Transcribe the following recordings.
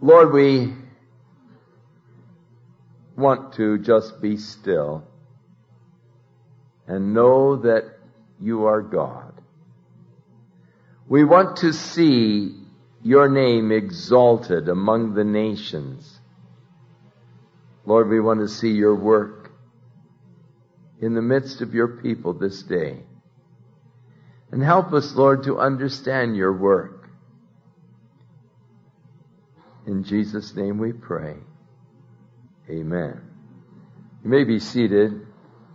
Lord, we want to just be still and know that you are God. We want to see your name exalted among the nations. Lord, we want to see your work in the midst of your people this day. And help us, Lord, to understand your work. In Jesus' name we pray. Amen. You may be seated.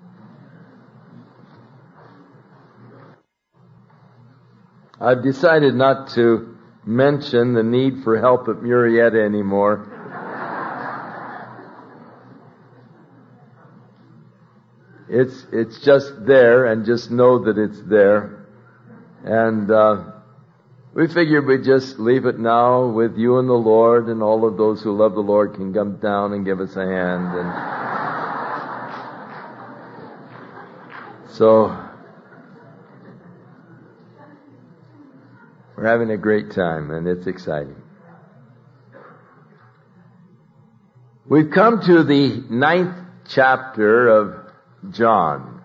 I've decided not to mention the need for help at Murrieta anymore. It's just there, and just know that it's there. And we figured we'd just leave it now with you and the Lord, and all of those who love the Lord can come down and give us a hand. And so we're having a great time, and it's exciting. We've come to the 9th chapter of John.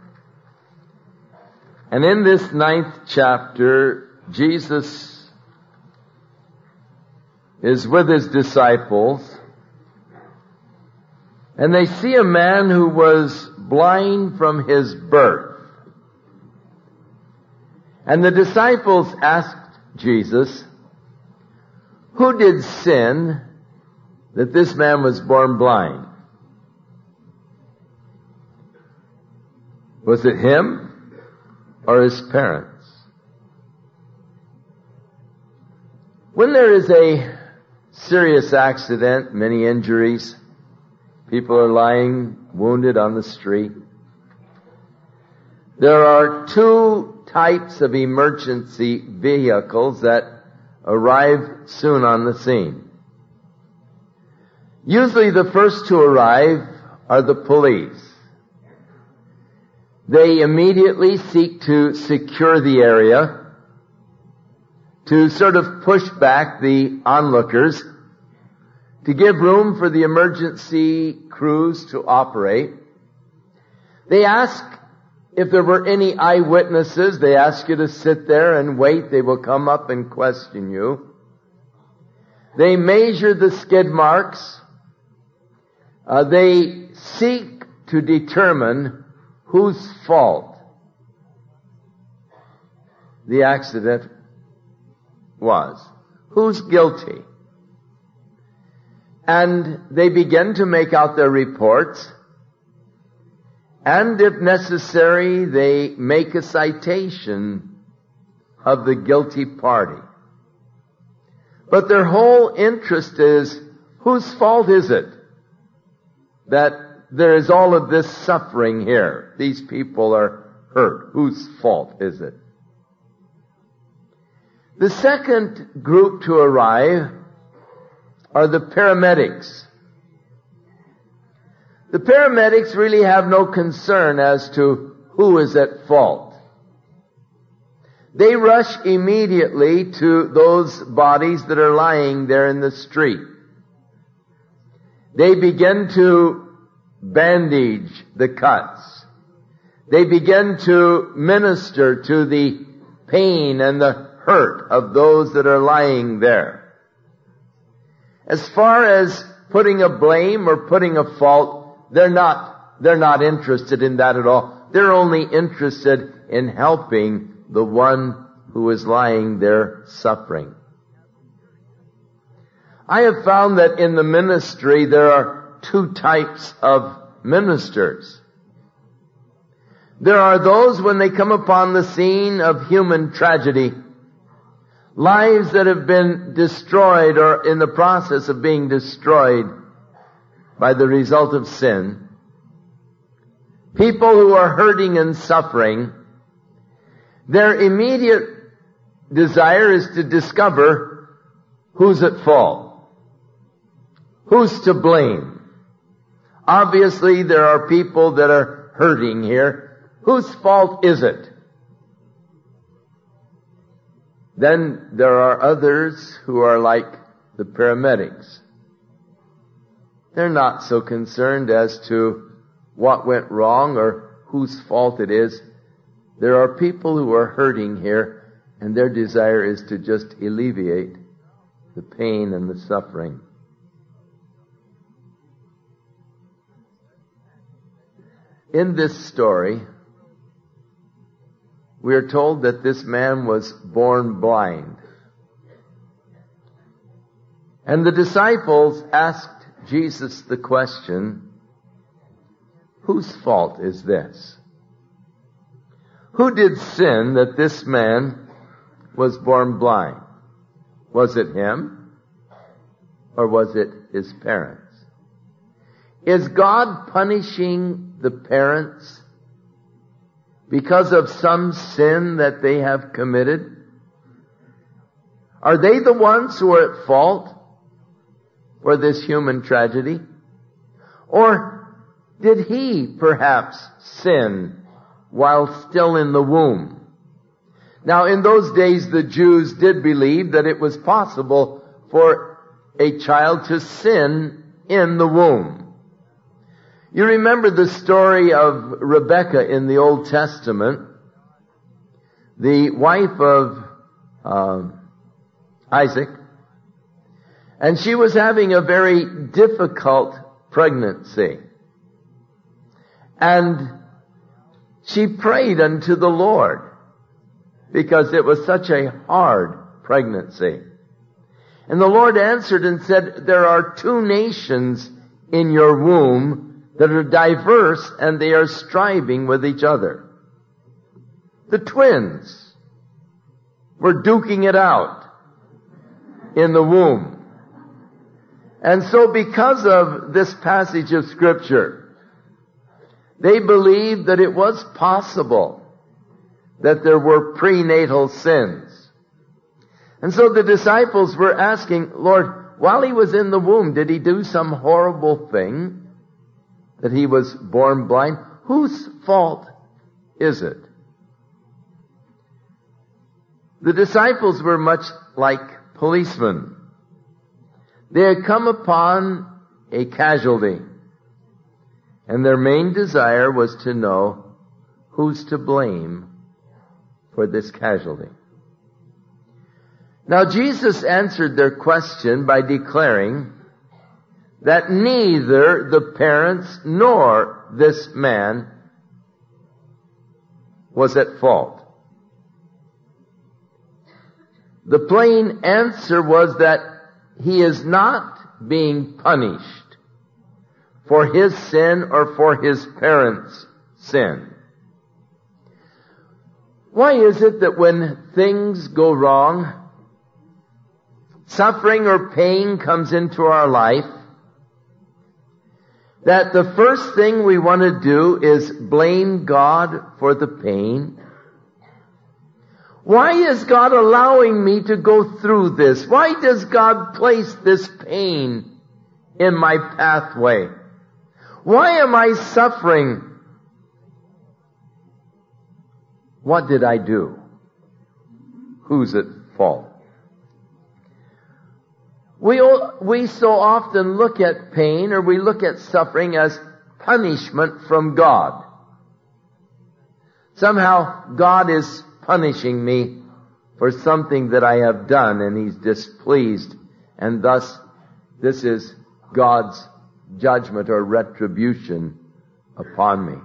And in this 9th chapter, Jesus is with his disciples, and they see a man who was blind from his birth. And the disciples asked Jesus, who did sin that this man was born blind? Was it him or his parents? When there is a serious accident, many injuries, people are lying wounded on the street, there are two types of emergency vehicles that arrive soon on the scene. Usually the first to arrive are the police. They immediately seek to secure the area, to sort of push back the onlookers, to give room for the emergency crews to operate. They ask if there were any eyewitnesses. They ask you to sit there and wait. They will come up and question you. They measure the skid marks. They seek to determine whose fault the accident was. Who's guilty? And they begin to make out their reports. And if necessary, they make a citation of the guilty party. But their whole interest is, whose fault is it that there is all of this suffering here? These people are hurt. Whose fault is it? The second group to arrive are the paramedics. The paramedics really have no concern as to who is at fault. They rush immediately to those bodies that are lying there in the street. They begin to bandage the cuts. They begin to minister to the pain and the hurt of those that are lying there. As far as putting a blame or putting a fault, they're not interested in that at all. They're only interested in helping the one who is lying there suffering. I have found that in the ministry there are two types of ministers. There are those, when they come upon the scene of human tragedy, lives that have been destroyed or in the process of being destroyed by the result of sin, people who are hurting and suffering, their immediate desire is to discover who's at fault, who's to blame. Obviously, there are people that are hurting here. Whose fault is it? Then there are others who are like the paramedics. They're not so concerned as to what went wrong or whose fault it is. There are people who are hurting here, and their desire is to just alleviate the pain and the suffering. In this story, we are told that this man was born blind. And the disciples asked Jesus the question, whose fault is this? Who did sin that this man was born blind? Was it him? Or was it his parents? Is God punishing the parents because of some sin that they have committed? Are they the ones who are at fault for this human tragedy? Or did he perhaps sin while still in the womb? Now, in those days, the Jews did believe that it was possible for a child to sin in the womb. You remember the story of Rebekah in the Old Testament, the wife of Isaac, and she was having a very difficult pregnancy. And she prayed unto the Lord because it was such a hard pregnancy. And the Lord answered and said, there are two nations in your womb that are diverse and they are striving with each other. The twins were duking it out in the womb. And so because of this passage of Scripture, they believed that it was possible that there were prenatal sins. And so the disciples were asking, Lord, while he was in the womb, did he do some horrible thing that he was born blind? Whose fault is it? The disciples were much like policemen. They had come upon a casualty, and their main desire was to know who's to blame for this casualty. Now, Jesus answered their question by declaring that neither the parents nor this man was at fault. The plain answer was that he is not being punished for his sin or for his parents' sin. Why is it that when things go wrong, suffering or pain comes into our life, that the first thing we want to do is blame God for the pain? Why is God allowing me to go through this? Why does God place this pain in my pathway? Why am I suffering? What did I do? Who's at fault? We so often look at pain or we look at suffering as punishment from God. Somehow God is punishing me for something that I have done and He's displeased, and thus this is God's judgment or retribution upon me.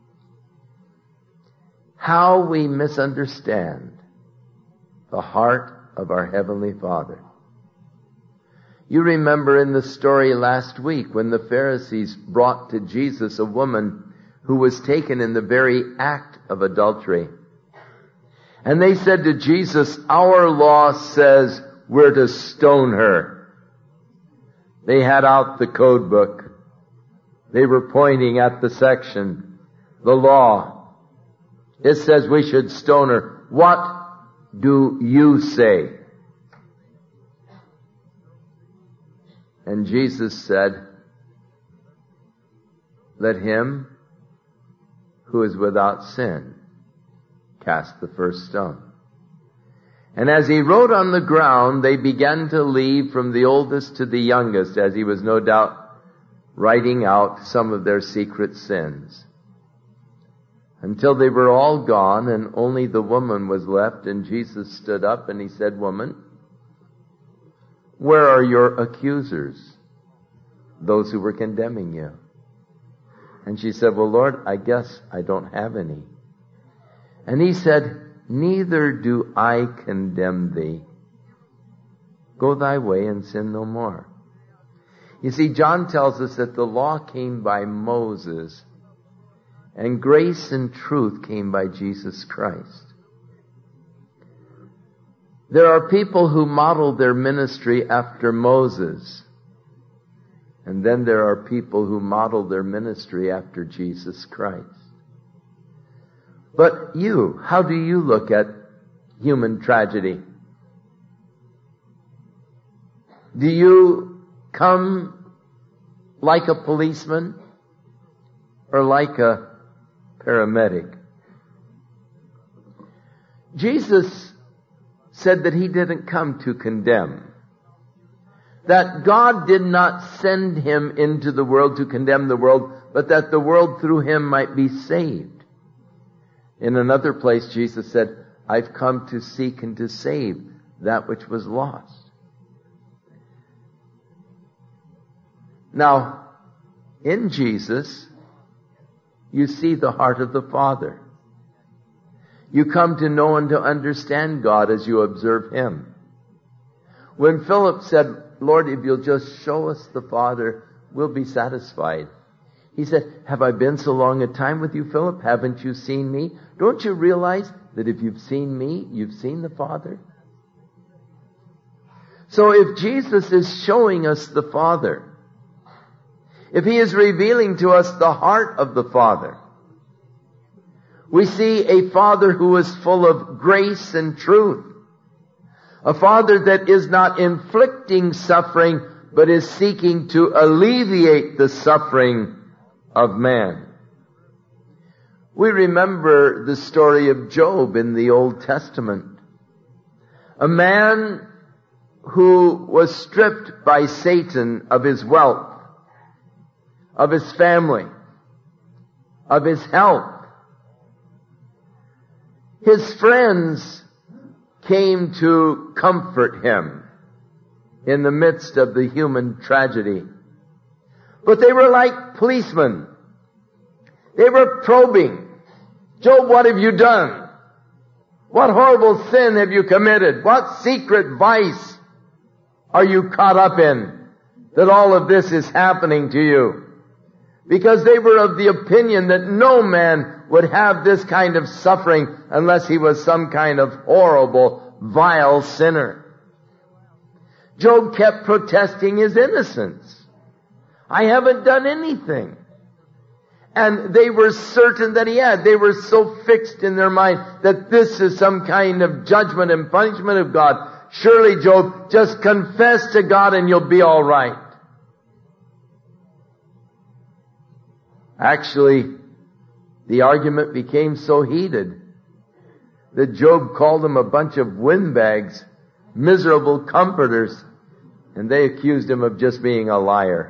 How we misunderstand the heart of our Heavenly Father. You remember in the story last week when the Pharisees brought to Jesus a woman who was taken in the very act of adultery. And they said to Jesus, our law says we're to stone her. They had out the code book. They were pointing at the section, the law. It says we should stone her. What do you say? And Jesus said, let him who is without sin cast the first stone. And as he wrote on the ground, they began to leave from the oldest to the youngest, as he was no doubt writing out some of their secret sins, until they were all gone and only the woman was left. And Jesus stood up and he said, "Woman, where are your accusers, those who were condemning you?" And she said, "Well, Lord, I guess I don't have any." And he said, "Neither do I condemn thee. Go thy way and sin no more." You see, John tells us that the law came by Moses, and grace and truth came by Jesus Christ. There are people who modeled their ministry after Moses, and then there are people who modeled their ministry after Jesus Christ. But you, how do you look at human tragedy? Do you come like a policeman or like a paramedic? Jesus said that he didn't come to condemn, that God did not send him into the world to condemn the world, but that the world through him might be saved. In another place, Jesus said, "I've come to seek and to save that which was lost." Now, in Jesus, you see the heart of the Father. You come to know and to understand God as you observe him. When Philip said, "Lord, if you'll just show us the Father, we'll be satisfied," he said, "Have I been so long a time with you, Philip? Haven't you seen me? Don't you realize that if you've seen me, you've seen the Father?" So if Jesus is showing us the Father, if he is revealing to us the heart of the Father, we see a Father who is full of grace and truth. A Father that is not inflicting suffering, but is seeking to alleviate the suffering of man. We remember the story of Job in the Old Testament. A man who was stripped by Satan of his wealth, of his family, of his health. His friends came to comfort him in the midst of the human tragedy. But they were like policemen. They were probing. "Job, what have you done? What horrible sin have you committed? What secret vice are you caught up in that all of this is happening to you?" Because they were of the opinion that no man would have this kind of suffering unless he was some kind of horrible, vile sinner. Job kept protesting his innocence. "I haven't done anything." And they were certain that he had. They were so fixed in their mind that this is some kind of judgment and punishment of God. "Surely, Job, just confess to God and you'll be all right." Actually, the argument became so heated that Job called them a bunch of windbags, miserable comforters, and they accused him of just being a liar.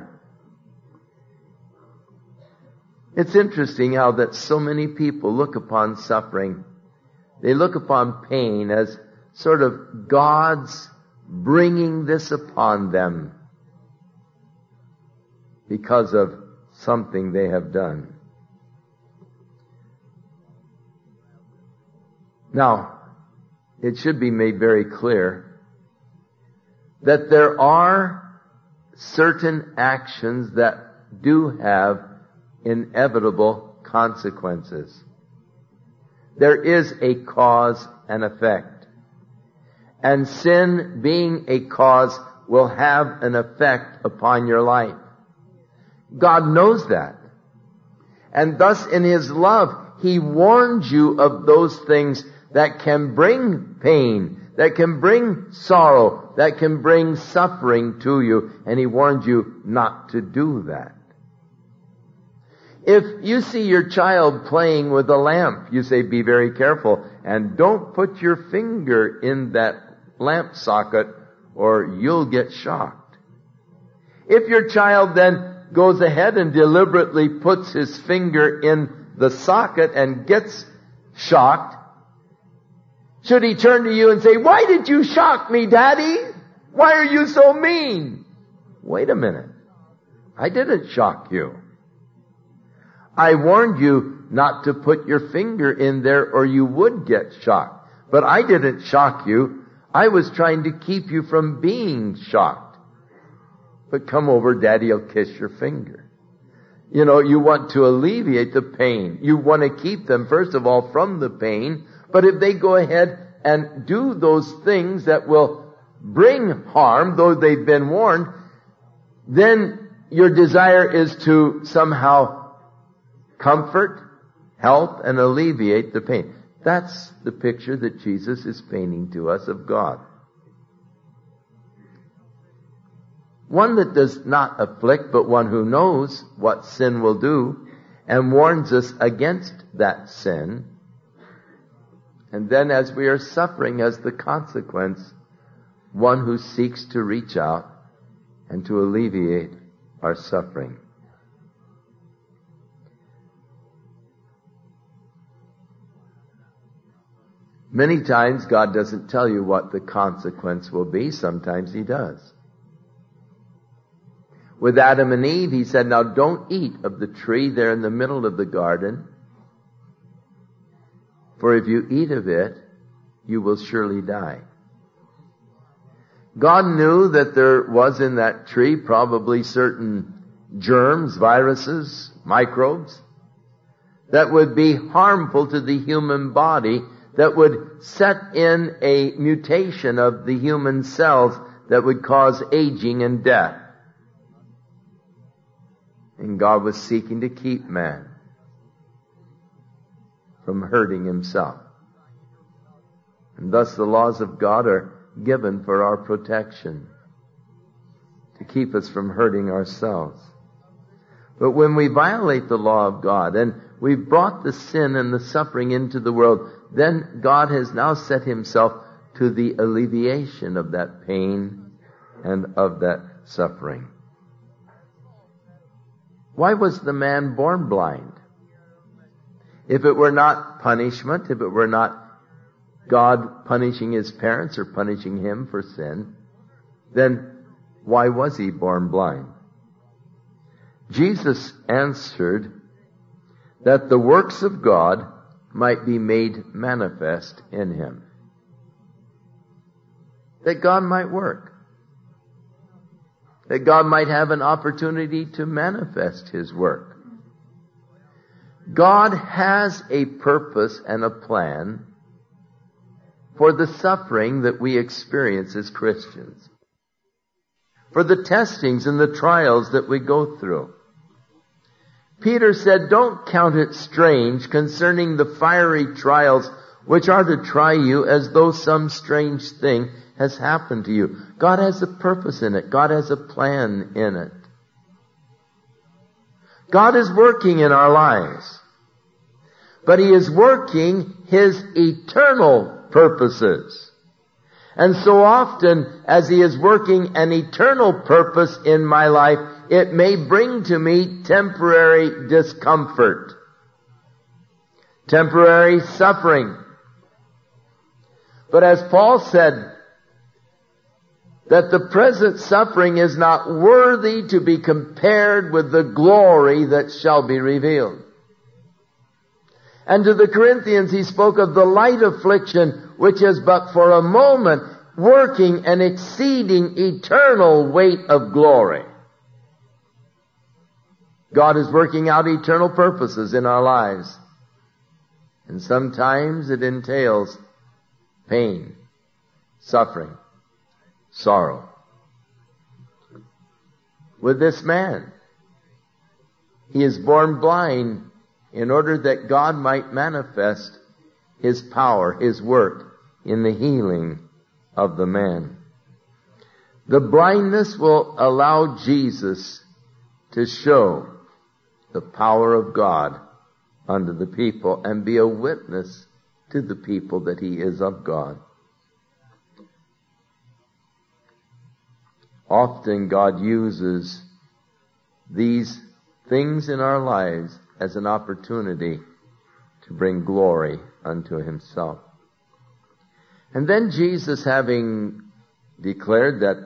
It's interesting how that so many people look upon suffering. They look upon pain as sort of God's bringing this upon them because of something they have done. Now, it should be made very clear that there are certain actions that do have inevitable consequences. There is a cause and effect. And sin, being a cause, will have an effect upon your life. God knows that. And thus in His love, He warns you of those things that can bring pain, that can bring sorrow, that can bring suffering to you. And He warns you not to do that. If you see your child playing with a lamp, you say, be very careful and don't put your finger in that lamp socket or you'll get shocked. If your child then goes ahead and deliberately puts his finger in the socket and gets shocked, should he turn to you and say, "Why did you shock me, Daddy? Why are you so mean?" Wait a minute. I didn't shock you. I warned you not to put your finger in there or you would get shocked. But I didn't shock you. I was trying to keep you from being shocked. But come over, Daddy will kiss your finger. You know, you want to alleviate the pain. You want to keep them, first of all, from the pain. But if they go ahead and do those things that will bring harm, though they've been warned, then your desire is to somehow comfort, help, and alleviate the pain. That's the picture that Jesus is painting to us of God. One that does not afflict, but one who knows what sin will do and warns us against that sin. And then as we are suffering as the consequence, one who seeks to reach out and to alleviate our suffering. Many times God doesn't tell you what the consequence will be. Sometimes He does. With Adam and Eve, He said, "Now don't eat of the tree there in the middle of the garden, for if you eat of it, you will surely die." God knew that there was in that tree probably certain germs, viruses, microbes that would be harmful to the human body, that would set in a mutation of the human cells that would cause aging and death. And God was seeking to keep man from hurting himself. And thus the laws of God are given for our protection, to keep us from hurting ourselves. But when we violate the law of God and we've brought the sin and the suffering into the world, then God has now set Himself to the alleviation of that pain and of that suffering. Why was the man born blind? If it were not punishment, if it were not God punishing his parents or punishing him for sin, then why was he born blind? Jesus answered that the works of God might be made manifest in him. That God might work. That God might have an opportunity to manifest His work. God has a purpose and a plan for the suffering that we experience as Christians, for the testings and the trials that we go through. Peter said, "Don't count it strange concerning the fiery trials which are to try you, as though some strange thing has happened to you." God has a purpose in it. God has a plan in it. God is working in our lives, but He is working His eternal purposes. And so often as He is working an eternal purpose in my life, it may bring to me temporary discomfort, temporary suffering. But as Paul said, that the present suffering is not worthy to be compared with the glory that shall be revealed. And to the Corinthians he spoke of the light affliction, which is but for a moment, working an exceeding eternal weight of glory. God is working out eternal purposes in our lives. And sometimes it entails pain, suffering, sorrow. With this man, he is born blind in order that God might manifest His power, His work in the healing of the man. The blindness will allow Jesus to show the power of God unto the people and be a witness to the people that He is of God. Often God uses these things in our lives as an opportunity to bring glory unto himself. And then Jesus, having declared that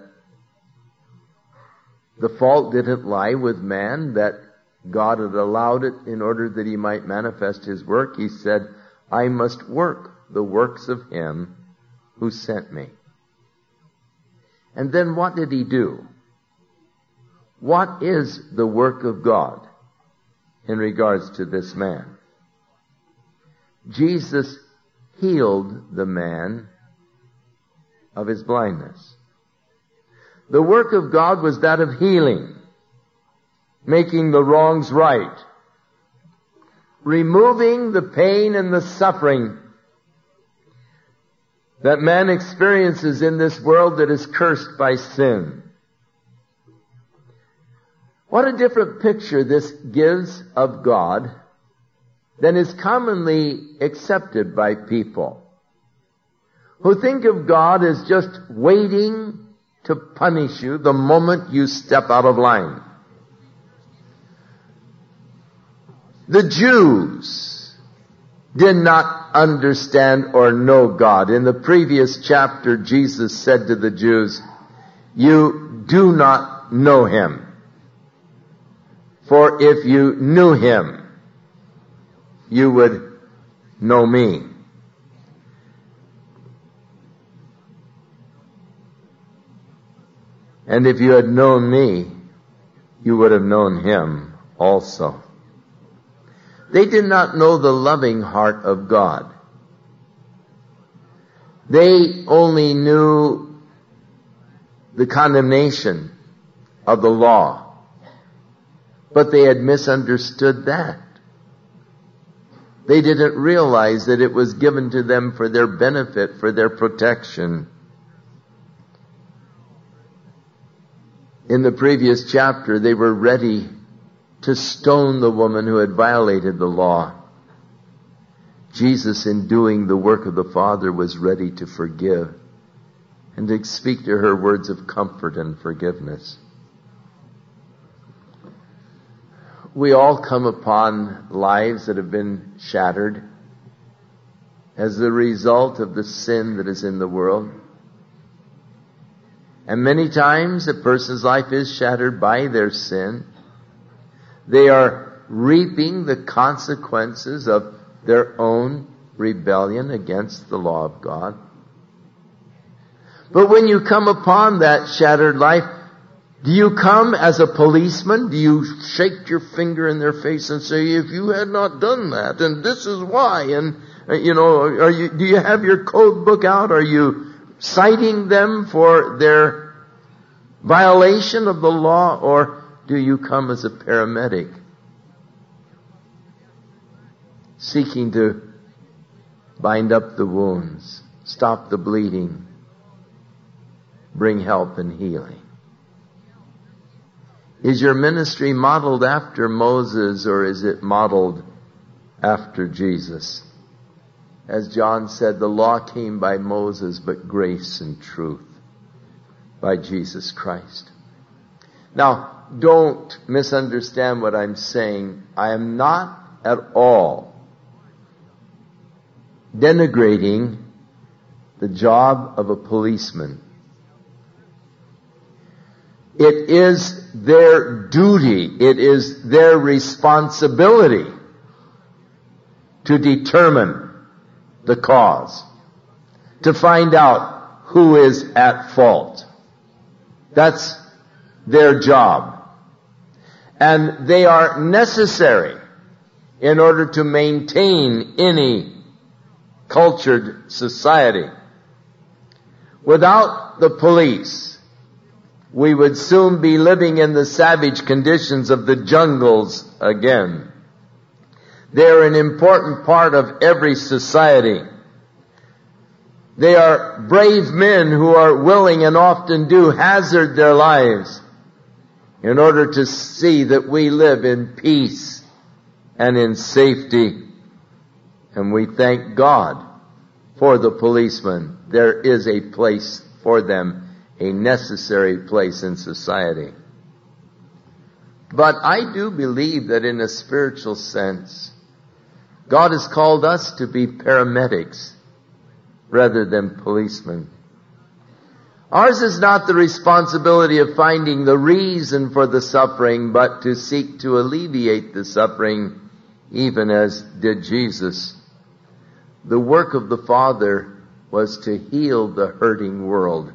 the fault didn't lie with man, that God had allowed it in order that he might manifest his work, he said, I must work the works of him who sent me. And then what did he do? What is the work of God in regards to this man? Jesus healed the man of his blindness. The work of God was that of healing, making the wrongs right, removing the pain and the suffering that man experiences in this world that is cursed by sin. What a different picture this gives of God than is commonly accepted by people who think of God as just waiting to punish you the moment you step out of line. The Jews did not understand or know God. In the previous chapter, Jesus said to the Jews, you do not know him. For if you knew him, you would know me. And if you had known me, you would have known him also. They did not know the loving heart of God. They only knew the condemnation of the law. But they had misunderstood that. They didn't realize that it was given to them for their benefit, for their protection. In the previous chapter, they were ready to stone the woman who had violated the law. Jesus, in doing the work of the Father, was ready to forgive and to speak to her words of comfort and forgiveness. We all come upon lives that have been shattered as the result of the sin that is in the world. And many times a person's life is shattered by their sin. They are reaping the consequences of their own rebellion against the law of God. But when you come upon that shattered life, do you come as a policeman? Do you shake your finger in their face and say, if you had not done that, and this is why, and, do you have your code book out? Are you citing them for their violation of the law, or do you come as a paramedic, seeking to bind up the wounds, stop the bleeding, bring help and healing? Is your ministry modeled after Moses, or is it modeled after Jesus? As John said, the law came by Moses, but grace and truth by Jesus Christ. Now, don't misunderstand what I'm saying. I am not at all denigrating the job of a policeman. It is their duty, it is their responsibility to determine the cause, to find out who is at fault. That's their job. And they are necessary in order to maintain any cultured society. Without the police, we would soon be living in the savage conditions of the jungles again. They're an important part of every society. They are brave men who are willing and often do hazard their lives in order to see that we live in peace and in safety. And we thank God for the policemen. There is a place for them, a necessary place in society. But I do believe that in a spiritual sense, God has called us to be paramedics rather than policemen. Ours is not the responsibility of finding the reason for the suffering, but to seek to alleviate the suffering, even as did Jesus. The work of the Father was to heal the hurting world.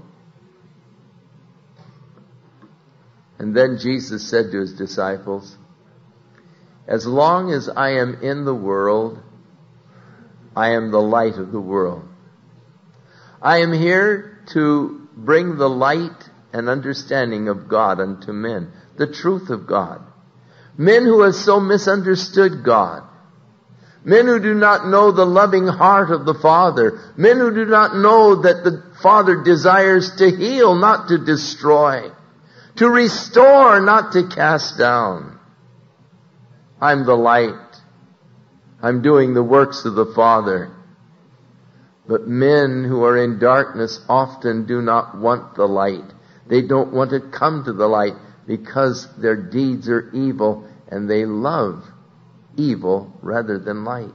And then Jesus said to his disciples, as long as I am in the world, I am the light of the world. I am here to bring the light and understanding of God unto men, the truth of God. Men who have so misunderstood God. Men who do not know the loving heart of the Father. Men who do not know that the Father desires to heal, not to destroy. To restore, not to cast down. I'm the light. I'm doing the works of the Father. But men who are in darkness often do not want the light. They don't want to come to the light because their deeds are evil and they love evil rather than light.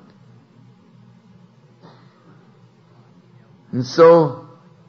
And so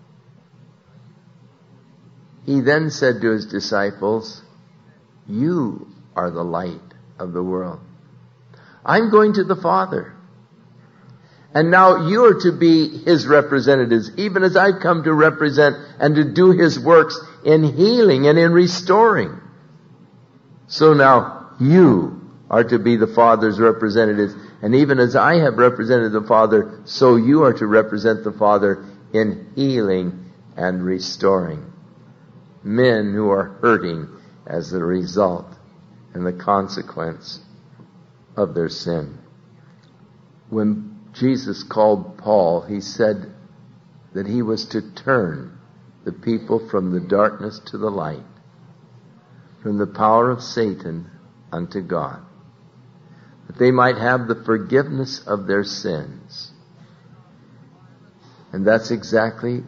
he then said to his disciples, you are the light of the world. I'm going to the Father. And now you are to be his representatives, even as I've come to represent and to do his works in healing and in restoring. So now you are to be the Father's representatives. And even as I have represented the Father, so you are to represent the Father in healing and restoring men who are hurting as the result and the consequence of their sin. When Jesus called Paul, he said that he was to turn the people from the darkness to the light, from the power of Satan unto God, that they might have the forgiveness of their sins. And that's exactly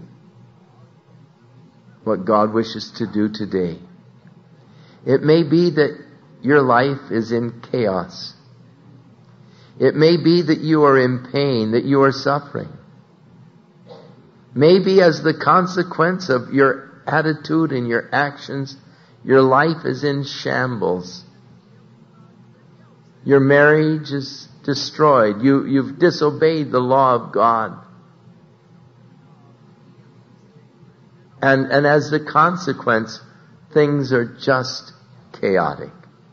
what God wishes to do today. It may be that your life is in chaos. It may be that you are in pain, that you are suffering. Maybe as the consequence of your attitude and your actions, your life is in shambles. Your marriage is destroyed. You've disobeyed the law of God. And as the consequence, things are just chaotic.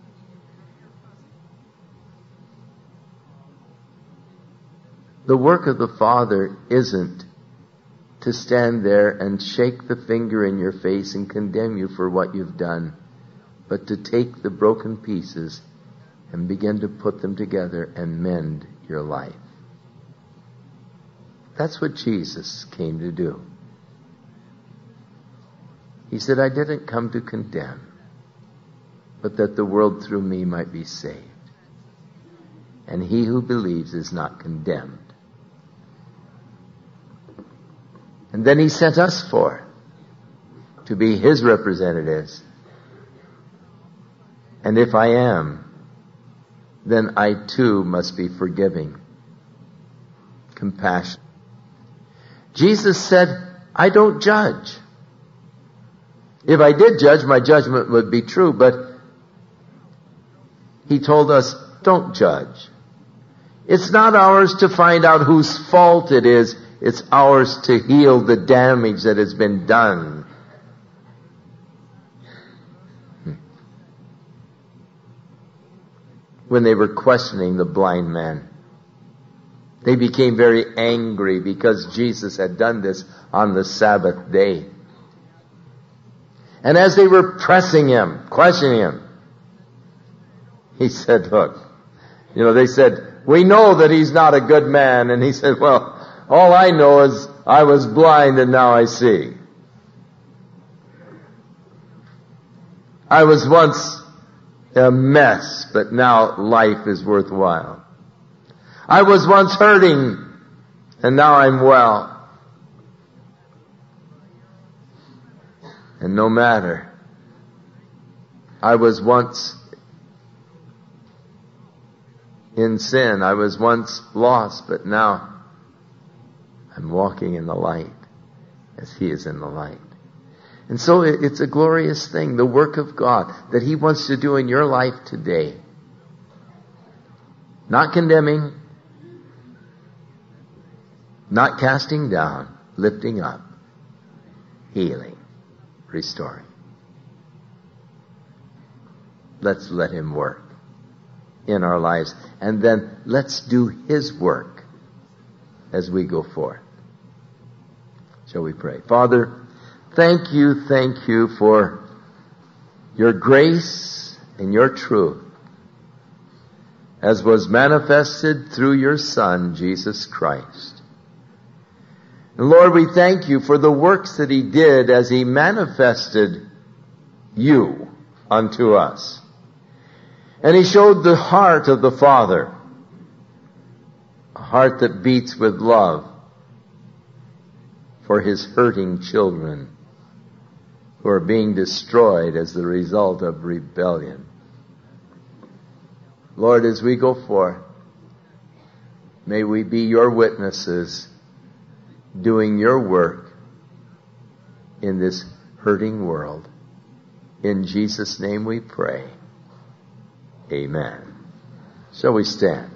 The work of the Father isn't to stand there and shake the finger in your face and condemn you for what you've done, but to take the broken pieces and begin to put them together and mend your life. That's what Jesus came to do. He said, I didn't come to condemn, but that the world through me might be saved. And he who believes is not condemned. And then he sent us forth to be his representatives. And if I am, then I too must be forgiving, compassionate. Jesus said, I don't judge. If I did judge, my judgment would be true, but he told us, don't judge. It's not ours to find out whose fault it is. It's ours to heal the damage that has been done. When they were questioning the blind man, they became very angry because Jesus had done this on the Sabbath day. And as they were pressing him, questioning him, he said, look, they said, we know that he's not a good man. And he said, well, all I know is I was blind and now I see. I was once a mess, but now life is worthwhile. I was once hurting and now I'm well. And no matter, I was once in sin. I was once lost, but now I'm walking in the light as He is in the light. And so it's a glorious thing, the work of God that He wants to do in your life today. Not condemning, not casting down, lifting up, healing, restoring. Let's let Him work in our lives. And then let's do His work as we go forth. Shall we pray? Father, thank you for your grace and your truth as was manifested through your Son, Jesus Christ. And Lord, we thank you for the works that He did as He manifested you unto us. And He showed the heart of the Father, a heart that beats with love for His hurting children who are being destroyed as the result of rebellion. Lord, as we go forth, may we be your witnesses doing your work in this hurting world. In Jesus' name we pray. Amen. Shall we stand?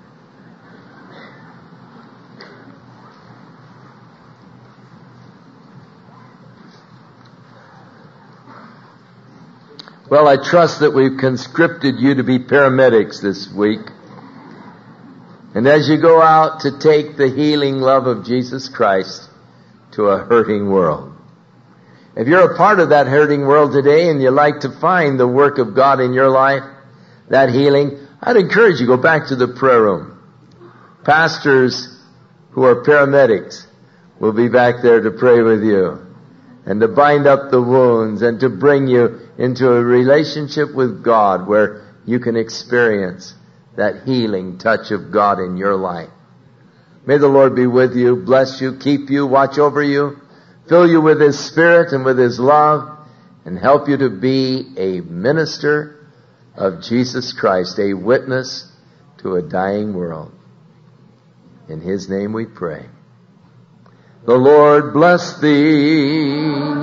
Well, I trust that we've conscripted you to be paramedics this week. And as you go out to take the healing love of Jesus Christ to a hurting world. If you're a part of that hurting world today and you like to find the work of God in your life, that healing, I'd encourage you to go back to the prayer room. Pastors who are paramedics will be back there to pray with you and to bind up the wounds and to bring you into a relationship with God where you can experience that healing touch of God in your life. May the Lord be with you, bless you, keep you, watch over you, fill you with His Spirit and with His love, and help you to be a minister of Jesus Christ, a witness to a dying world. In His name we pray. The Lord bless thee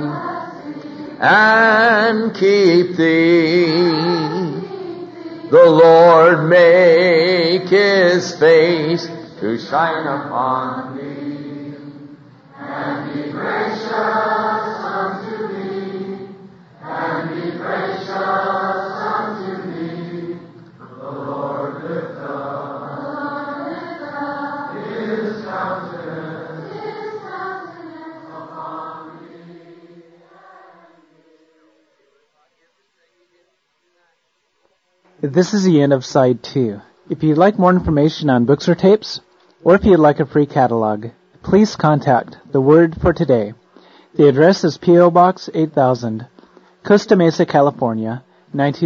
and keep thee. The Lord make His face to shine upon thee and be gracious unto thee, and be gracious unto thee. The Lord lift up His countenance upon thee. This is the end of Side 2. If you'd like more information on books or tapes, or if you'd like a free catalog, please contact The Word for Today. The address is P.O. Box 8000, Costa Mesa, California,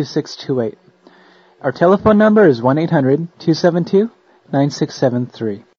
92628. Our telephone number is 1-800-272-9673.